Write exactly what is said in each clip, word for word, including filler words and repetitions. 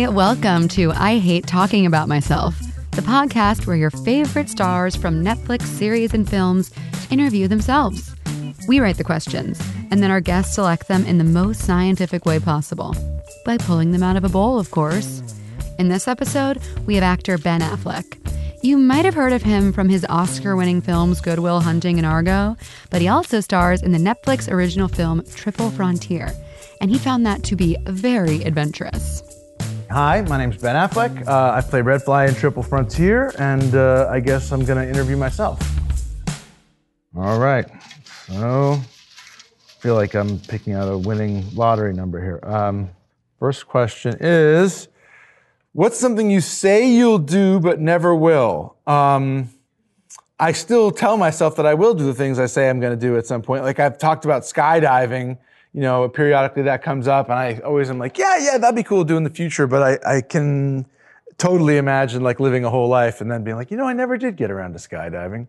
Hi, welcome to I Hate Talking About Myself, the podcast where your favorite stars from Netflix series and films interview themselves. We write the questions, and then our guests select them in the most scientific way possible, by pulling them out of a bowl, of course. In this episode, we have actor Ben Affleck. You might have heard of him from his Oscar-winning films Good Will Hunting and Argo, but he also stars in the Netflix original film Triple Frontier, and he found that to be very adventurous. Hi, my name's Ben Affleck. Uh, I play Red Fly in Triple Frontier, and uh, I guess I'm going to interview myself. All right, so I feel like I'm picking out a winning lottery number here. Um, first question is, what's something you say you'll do but never will? Um, I still tell myself that I will do the things I say I'm going to do at some point. Like I've talked about skydiving. You know, periodically that comes up, and I always am like, yeah, yeah, that'd be cool to do in the future. But I, I can totally imagine like living a whole life and then being like, you know, I never did get around to skydiving.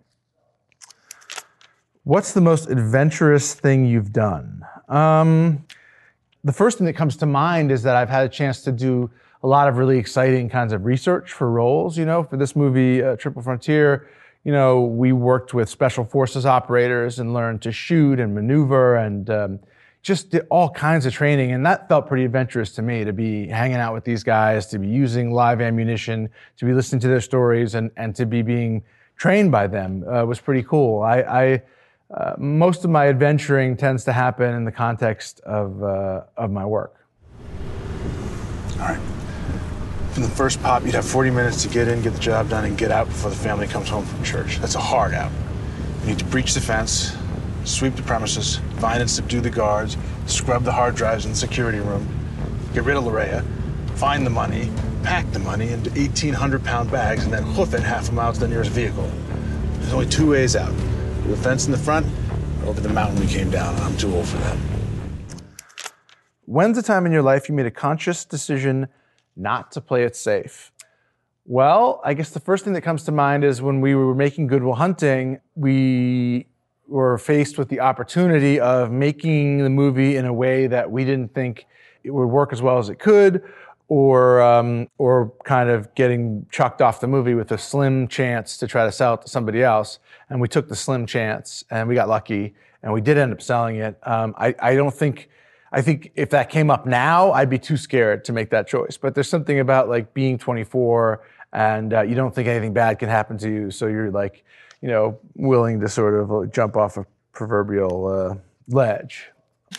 What's the most adventurous thing you've done? Um, the first thing that comes to mind is that I've had a chance to do a lot of really exciting kinds of research for roles. You know, for this movie, uh, Triple Frontier, you know, we worked with special forces operators and learned to shoot and maneuver and um, just did all kinds of training, and that felt pretty adventurous to me, to be hanging out with these guys, to be using live ammunition, to be listening to their stories, and, and to be being trained by them uh, was pretty cool. I, I uh, most of my adventuring tends to happen in the context of uh, of my work. All right. From the first pop, you'd have forty minutes to get in, get the job done, and get out before the family comes home from church. That's a hard out. You need to breach the fence, sweep the premises, find and subdue the guards, scrub the hard drives in the security room, get rid of Larea, find the money, pack the money into eighteen hundred pound bags, and then hoof it half a mile to the nearest vehicle. There's only two ways out. Over the fence in the front, or over the mountain we came down. I'm too old for that. When's the time in your life you made a conscious decision not to play it safe? Well, I guess the first thing that comes to mind is when we were making Good Will Hunting, we were faced with the opportunity of making the movie in a way that we didn't think it would work as well as it could, or um, or kind of getting chucked off the movie with a slim chance to try to sell it to somebody else. And we took the slim chance, and we got lucky, and we did end up selling it. Um, I, I don't think, I think if that came up now, I'd be too scared to make that choice. But there's something about like being twenty-four, and uh, you don't think anything bad can happen to you, so you're like, you know, willing to sort of jump off a proverbial uh, ledge.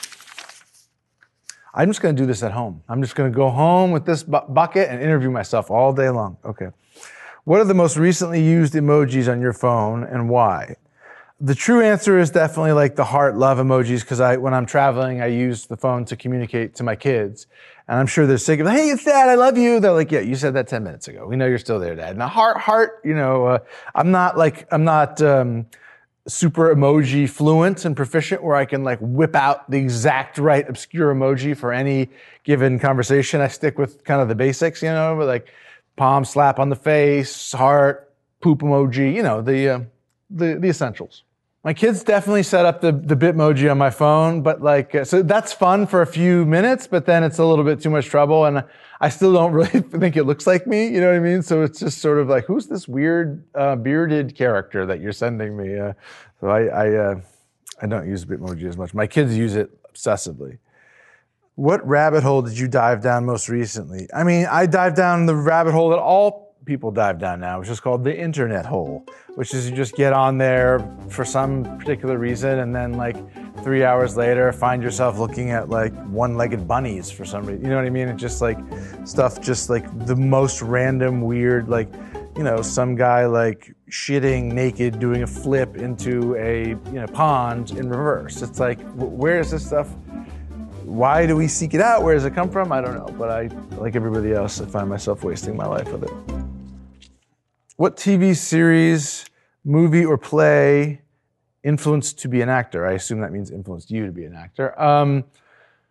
I'm just going to do this at home. I'm just going to go home with this bu- bucket and interview myself all day long. Okay. What are the most recently used emojis on your phone and why? The true answer is definitely like the heart love emojis, because I, when I'm traveling, I use the phone to communicate to my kids. And I'm sure they're sick of, hey, it's Dad, I love you. They're like, yeah, you said that ten minutes ago. We know you're still there, Dad. And a heart, heart, you know, uh, I'm not like, I'm not um, super emoji fluent and proficient where I can like whip out the exact right obscure emoji for any given conversation. I stick with kind of the basics, you know, like palm slap on the face, heart, poop emoji, you know, the uh, the, the essentials. My kids definitely set up the, the Bitmoji on my phone, but like, uh, so that's fun for a few minutes, but then it's a little bit too much trouble, and I still don't really think it looks like me, you know what I mean? So it's just sort of like, who's this weird uh, bearded character that you're sending me? Uh, so I I, uh, I don't use Bitmoji as much. My kids use it obsessively. What rabbit hole did you dive down most recently? I mean, I dive down the rabbit hole that all people dive down now, which is called the internet hole, which is you just get on there for some particular reason, and then like three hours later find yourself looking at like one-legged bunnies for some reason. You know what I mean? It's just like stuff, just like the most random, weird, like, you know, some guy like shitting naked, doing a flip into a, you know, pond in reverse. It's like, where is this stuff? Why do we seek it out? Where does it come from? I don't know. But I, like everybody else, I find myself wasting my life with it. What T V series, movie, or play influenced to be an actor? I assume that means influenced you to be an actor. Um,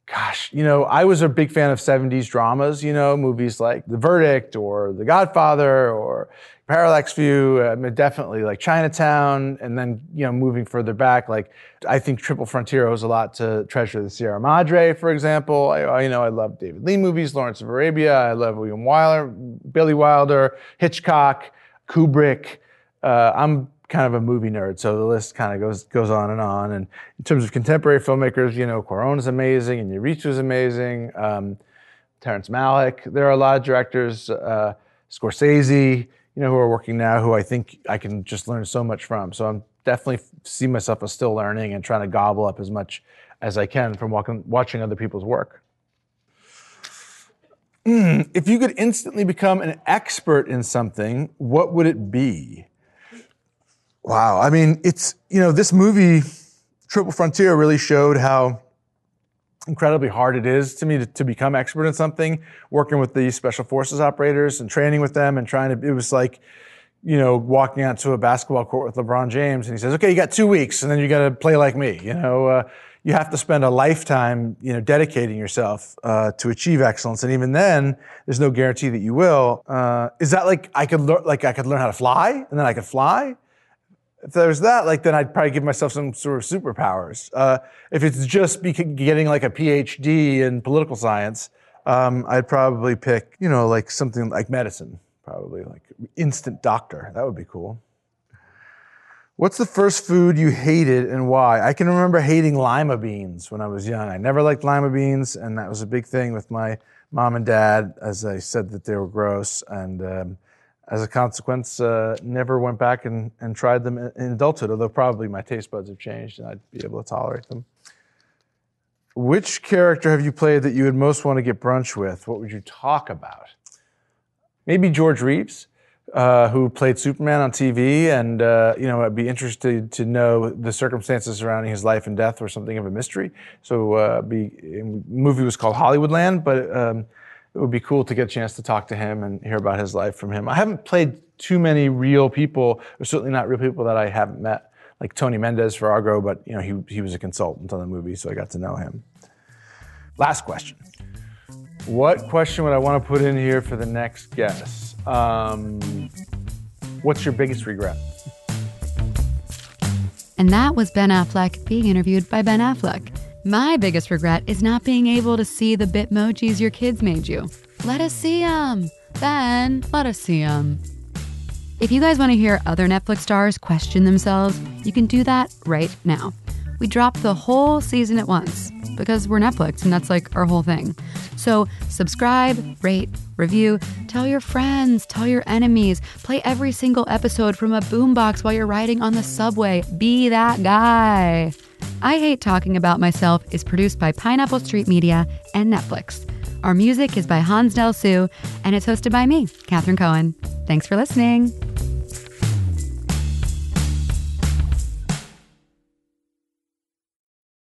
Gosh, you know, I was a big fan of seventies dramas, you know, movies like The Verdict or The Godfather or Parallax View, I mean, definitely like Chinatown, and then, you know, moving further back, like I think Triple Frontier owes a lot to Treasure of the Sierra Madre, for example. I, you know, I love David Lean movies, Lawrence of Arabia, I love William Wyler, Billy Wilder, Hitchcock, Kubrick. Uh, I'm kind of a movie nerd, so the list kind of goes goes on and on. And in terms of contemporary filmmakers, you know, Cuarón is amazing, and Iñárritu is amazing. Um, Terrence Malick. There are a lot of directors, uh, Scorsese, you know, who are working now, who I think I can just learn so much from. So I'm definitely see myself as still learning and trying to gobble up as much as I can from walking, watching other people's work. Mm, if you could instantly become an expert in something, what would it be? Wow. I mean, it's, you know, this movie, Triple Frontier, really showed how incredibly hard it is to me to, to become expert in something, working with the special forces operators and training with them and trying to, it was like, you know, walking out to a basketball court with LeBron James and he says, okay, you got two weeks and then you got to play like me. You know, uh, you have to spend a lifetime, you know, dedicating yourself uh, to achieve excellence. And even then, there's no guarantee that you will. Uh, is that like I could learn, like I could learn how to fly and then I could fly? If there's that, like, then I'd probably give myself some sort of superpowers. Uh, if it's just be getting like a P H D in political science, um, I'd probably pick, you know, like something like medicine, probably like instant doctor. That would be cool. What's the first food you hated and why? I can remember hating lima beans when I was young. I never liked lima beans, and that was a big thing with my mom and dad, as I said that they were gross. And um, as a consequence, uh, never went back and, and tried them in adulthood, although probably my taste buds have changed and I'd be able to tolerate them. Which character have you played that you would most want to get brunch with? What would you talk about? Maybe George Reeves, uh, who played Superman on T V, and uh, you know, I'd be interested to know the circumstances surrounding his life and death were something of a mystery. So uh, be, the movie was called Hollywoodland, but um, it would be cool to get a chance to talk to him and hear about his life from him. I haven't played too many real people, or certainly not real people that I haven't met, like Tony Mendez for Argo, but you know, he he was a consultant on the movie, so I got to know him. Last question. What question would I want to put in here for the next guest? Um, what's your biggest regret? And that was Ben Affleck being interviewed by Ben Affleck. My biggest regret is not being able to see the Bitmojis your kids made you. Let us see them. Ben, let us see them. If you guys want to hear other Netflix stars question themselves, you can do that right now. We dropped the whole season at once because we're Netflix and that's like our whole thing. So subscribe, rate, review, tell your friends, tell your enemies, play every single episode from a boombox while you're riding on the subway. Be that guy. I Hate Talking About Myself is produced by Pineapple Street Media and Netflix. Our music is by Hans Del Sue, and it's hosted by me, Catherine Cohen. Thanks for listening.